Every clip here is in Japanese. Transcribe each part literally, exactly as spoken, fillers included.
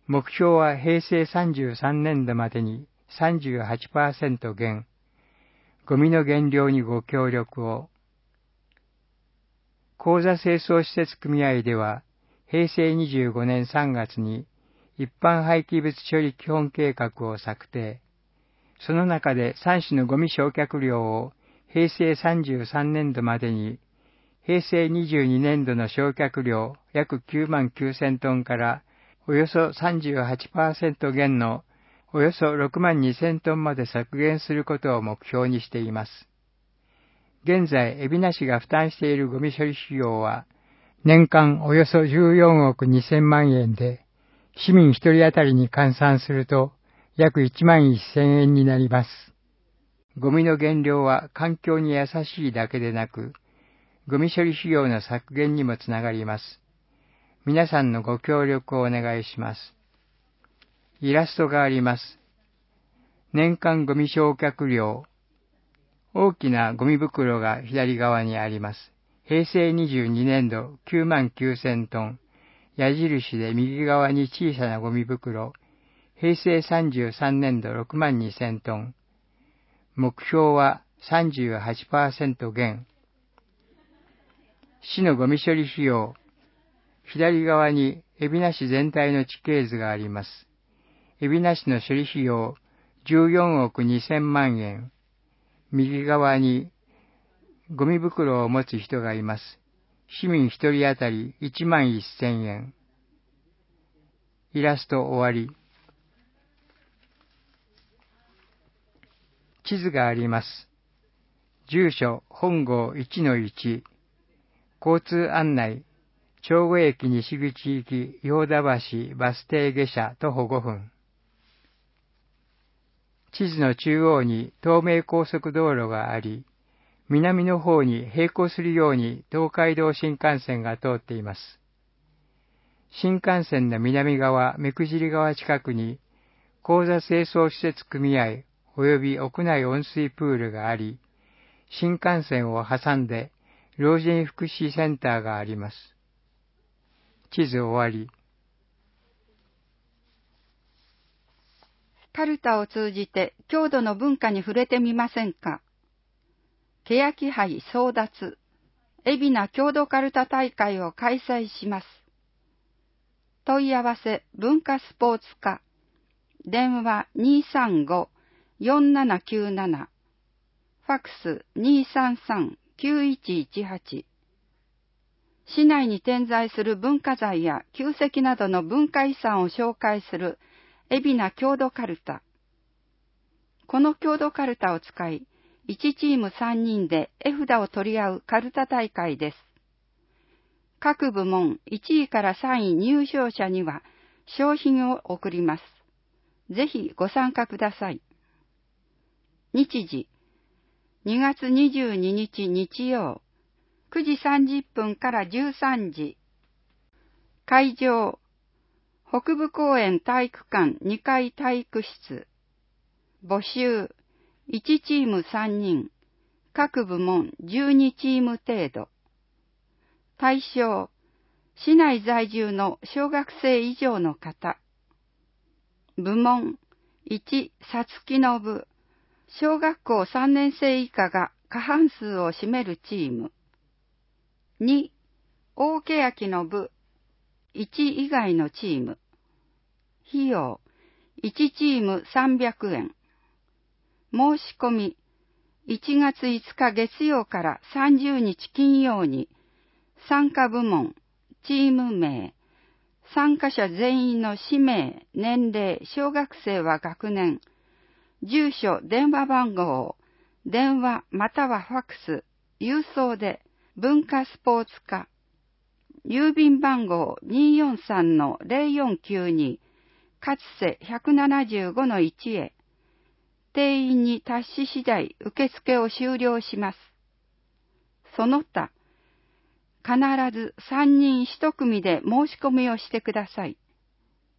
目標は平成さんじゅうさんねんどまでに さんじゅうはちパーセント 減。ゴミの減量にご協力を。口座清掃施設組合では、平成にじゅうごねんさんがつに一般廃棄物処理基本計画を策定。その中でさん種のゴミ焼却量を平成さんじゅうさんねんどまでに、平成にじゅうにねんどの焼却量約きゅうまんきゅうせんトンからおよそ さんじゅうはちパーセント 減のおよそろくまんにせんトンまで削減することを目標にしています。現在、海老名市が負担しているゴミ処理費用は年間およそじゅうよんおくにせんまんえんで、市民一人当たりに換算すると約いちまんせんえんになります。ゴミの減量は環境に優しいだけでなく、ゴミ処理費用の削減にもつながります。皆さんのご協力をお願いします。イラストがあります。年間ゴミ焼却量。大きなゴミ袋が左側にあります。平成にじゅうにねんどきゅうまんきゅうせんトン。矢印で右側に小さなゴミ袋。平成さんじゅうさんねんどろくまんにせんトン。目標は さんじゅうはちパーセント 減。市のゴミ処理費用。左側に海老名市全体の地形図があります。海老名市の処理費用じゅうよんおくにせんまんえん。右側にゴミ袋を持つ人がいます。市民一人当たりいちまんせんえん。イラスト終わり。地図があります。住所本郷 いちのいち。交通案内。長後駅西口行き用田橋バス停下車徒歩ごふん。地図の中央に東名高速道路があり、南の方に並行するように東海道新幹線が通っています。新幹線の南側、目久尻川近くに、口座清掃施設組合及び屋内温水プールがあり、新幹線を挟んで老人福祉センターがあります。地図終わり。 カルタを通じて郷土の文化に触れてみませんか。欅杯争奪、海老名郷土カルタ大会を開催します。問い合わせ文化スポーツ課、電話 にーさんごーよんななきゅうなな、ファックス にーさんさんきゅういちいちはち。市内に点在する文化財や旧跡などの文化遺産を紹介する海老名郷土カルタ。この郷土カルタを使い、いちチームさんにんで絵札を取り合うカルタ大会です。各部門いちいからさんい入賞者には賞品を贈ります。ぜひご参加ください。日時、にがつにじゅうににち日曜、くじさんじゅっぷんからじゅうさんじ。会場、北部公園体育館にかい体育室。募集、いちチームさんにん、各部門じゅうにチーム程度。対象、市内在住の小学生以上の方。部門、いち、さつきの部、小学校さんねん生以下が過半数を占めるチーム。に、大欅の部、いち以外のチーム。費用、いちチームさんびゃくえん。申し込み、いちがついつか月曜からさんじゅうにち金曜に、参加部門、チーム名、参加者全員の氏名、年齢、小学生は学年、住所、電話番号、電話またはファックス、郵送で文化スポーツ課、郵便番号 にーよんさんのゼロよんきゅうに、勝瀬 ひゃくななじゅうごのいち へ、定員に達し次第受付を終了します。その他、必ずさんにんいち組で申し込みをしてください。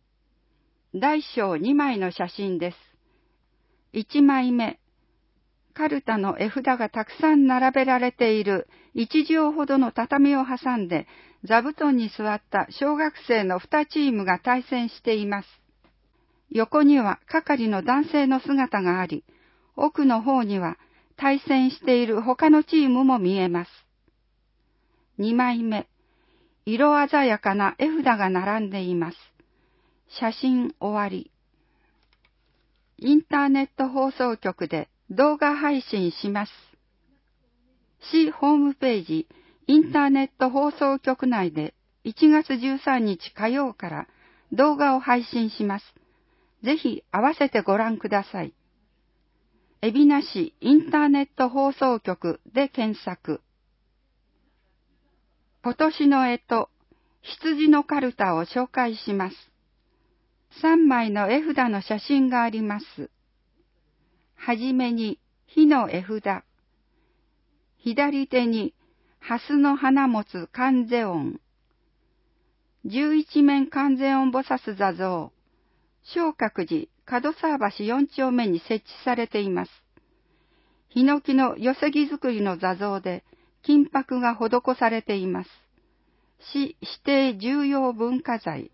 大小にまいの写真です。いちまいめ、 カルタの絵札がたくさん並べられている一畳ほどの畳を挟んで、座布団に座った小学生の二チームが対戦しています。横には係の男性の姿があり、奥の方には対戦している他のチームも見えます。二枚目、色鮮やかな絵札が並んでいます。写真終わり。インターネット放送局で動画配信します。市ホームページ、インターネット放送局内でいちがつじゅうさんにち火曜から動画を配信します。ぜひ合わせてご覧ください。海老名市インターネット放送局で検索。今年の干支、羊のカルタを紹介します。さんまいの絵札の写真があります。はじめに火の絵札。左手に蓮の花持つ観世音。十一面観世音菩薩座像。正覚寺門沢橋四丁目に設置されています。ヒノキの寄せ木造りの座像で金箔が施されています。市指定重要文化財。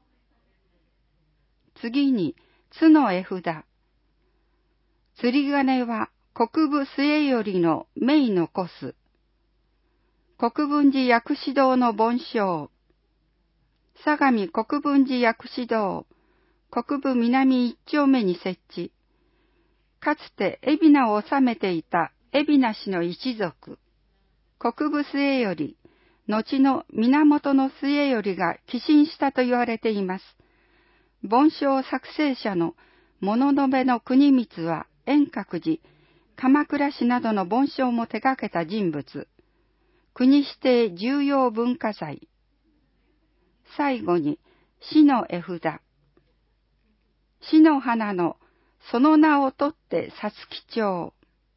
次に、津の絵札。釣り鐘は国分末頼の銘残す。国分寺薬師堂の梵鐘。相模国分寺薬師堂。国分南一丁目に設置。かつて海老名を治めていた海老名氏の一族。国分末頼、後の源の末頼が寄進したと言われています。梵鐘作成者の物部の国光は円覚寺、鎌倉市などの梵鐘も手掛けた人物。国指定重要文化財。最後に、市の絵札。市の花のその名を取って皐月町。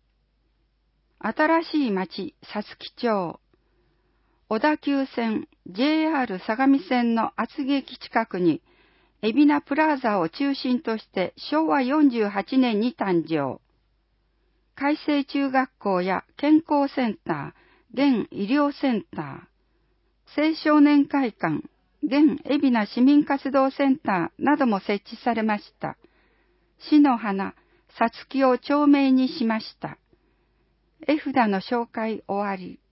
新しい町皐月町。小田急線 ジェイアール 相模線の厚木駅近くに、海老名プラザを中心としてしょうわよんじゅうはちねんに誕生。海星中学校や健康センター、現医療センター、青少年会館、現海老名市民活動センターなども設置されました。市の花、皐月を町名にしました。絵札の紹介終わり。